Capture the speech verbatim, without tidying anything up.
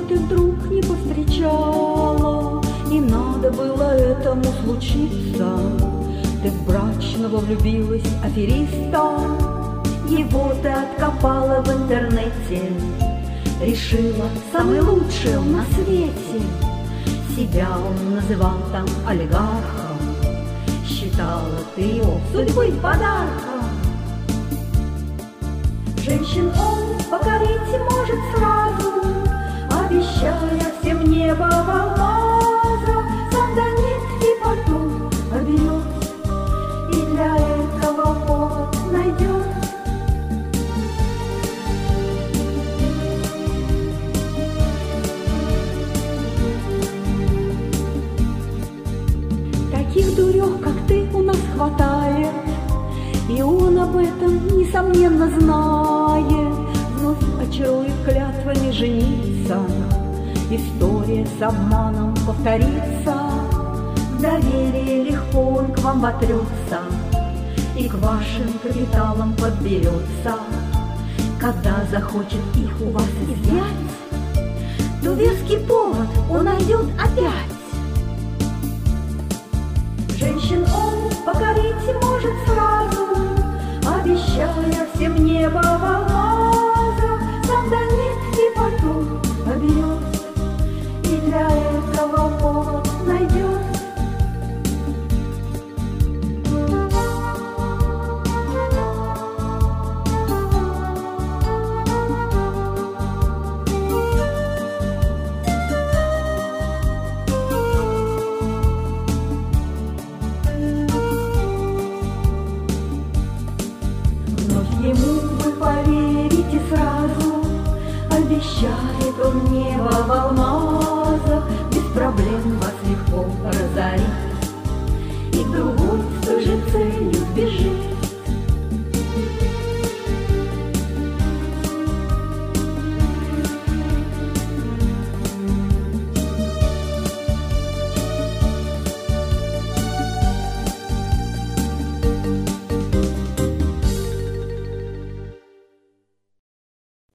ты вдруг не повстречала, и надо было этому случиться. Ты в брачного влюбилась афериста, его ты откопала в интернете, решила самый лучший он на свете. Себя он называл там олигархом, считала ты его судьбой подарком. Женщин он покорить может сразу, обещая всем небо в алмазах. Сам до нитки потом оберет, и для этого повод найдет. Таких дурех, как ты, у нас хватает, и он об этом, несомненно, знает. Вновь очарует клятвами жениться, история с обманом повторится. В доверие легко он к вам вотрется и к вашим капиталам подберется. Когда захочет их у вас изъять, то веский повод он найдет опять. Женщин он покорить может сразу, обещая всем небо в алмазах. Сам до нитки потом оберет, и для этого повод найдет. Ему вы поверите сразу, обещает он небо в алмазах.